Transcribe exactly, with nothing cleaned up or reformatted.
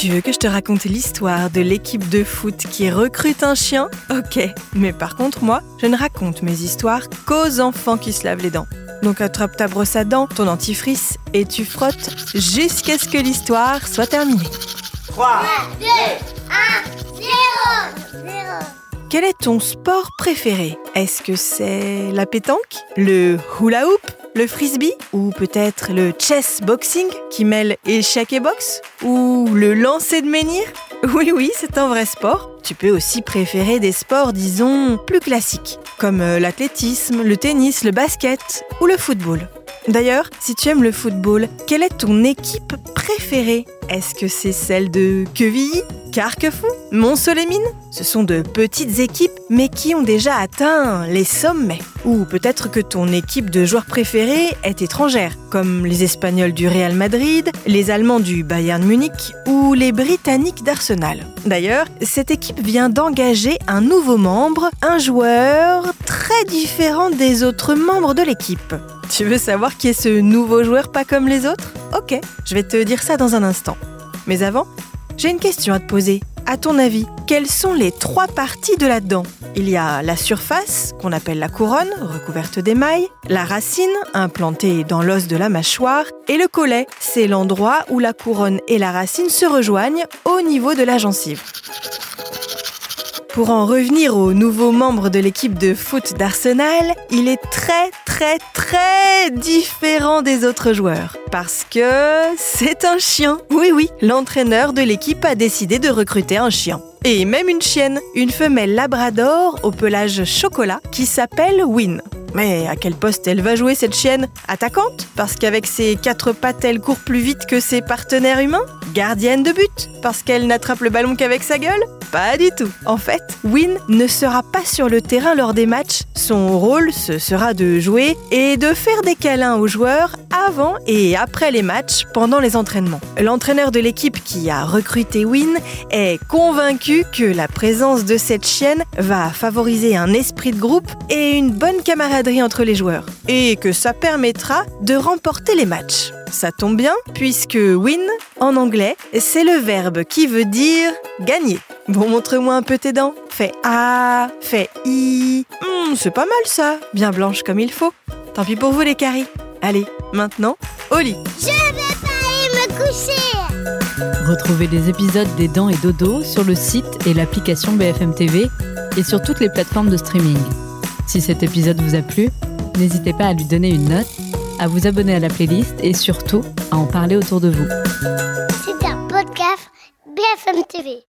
Tu veux que je te raconte l'histoire de l'équipe de foot qui recrute un chien ? Ok, mais par contre moi, je ne raconte mes histoires qu'aux enfants qui se lavent les dents. Donc attrape ta brosse à dents, ton dentifrice et tu frottes jusqu'à ce que l'histoire soit terminée. trois, deux, un, zéro, zéro. Quel est ton sport préféré ? Est-ce que c'est la pétanque, le hula hoop, le frisbee ou peut-être le chess boxing qui mêle échec et boxe ? Ou le lancer de menhir ? Oui, oui, c'est un vrai sport. Tu peux aussi préférer des sports, disons, plus classiques, comme l'athlétisme, le tennis, le basket ou le football. D'ailleurs, si tu aimes le football, quelle est ton équipe préférée ? Est-ce que c'est celle de Quevilly, Carquefou, Mont-Soleil-Mines ? Ce sont de petites équipes, mais qui ont déjà atteint les sommets. Ou peut-être que ton équipe de joueurs préférés est étrangère, comme les Espagnols du Real Madrid, les Allemands du Bayern Munich ou les Britanniques d'Arsenal. D'ailleurs, cette équipe vient d'engager un nouveau membre, un joueur très différent des autres membres de l'équipe. Tu veux savoir qui est ce nouveau joueur pas comme les autres ? Ok, je vais te dire ça dans un instant. Mais avant, j'ai une question à te poser. À ton avis, quelles sont les trois parties de la dent ? Il y a la surface, qu'on appelle la couronne, recouverte d'émail, la racine, implantée dans l'os de la mâchoire, et le collet, c'est l'endroit où la couronne et la racine se rejoignent au niveau de la gencive. Pour en revenir au nouveau membre de l'équipe de foot d'Arsenal, il est très très très différent des autres joueurs. Parce que c'est un chien. Oui oui, l'entraîneur de l'équipe a décidé de recruter un chien. Et même une chienne, une femelle labrador au pelage chocolat qui s'appelle Win. Mais à quel poste elle va jouer cette chienne ? Attaquante ? Parce qu'avec ses quatre pattes, elle court plus vite que ses partenaires humains ? Gardienne de but ? Parce qu'elle n'attrape le ballon qu'avec sa gueule ? Pas du tout. En fait, Win ne sera pas sur le terrain lors des matchs. Son rôle, ce sera de jouer et de faire des câlins aux joueurs avant et après les matchs, pendant les entraînements. L'entraîneur de l'équipe qui a recruté Win est convaincu que la présence de cette chienne va favoriser un esprit de groupe et une bonne camaraderie entre les joueurs. Et que ça permettra de remporter les matchs. Ça tombe bien, puisque win, en anglais, c'est le verbe qui veut dire gagner. Bon, montre-moi un peu tes dents. Fais A, fais I. Mmh, c'est pas mal ça, bien blanche comme il faut. Tant pis pour vous les caries. Allez, maintenant, au lit. Je vais pas aller me coucher. Retrouvez les épisodes des Dents et Dodo sur le site et l'application B F M T V et sur toutes les plateformes de streaming. Si cet épisode vous a plu, n'hésitez pas à lui donner une note, à vous abonner à la playlist et surtout à en parler autour de vous. C'est un podcast B F M T V.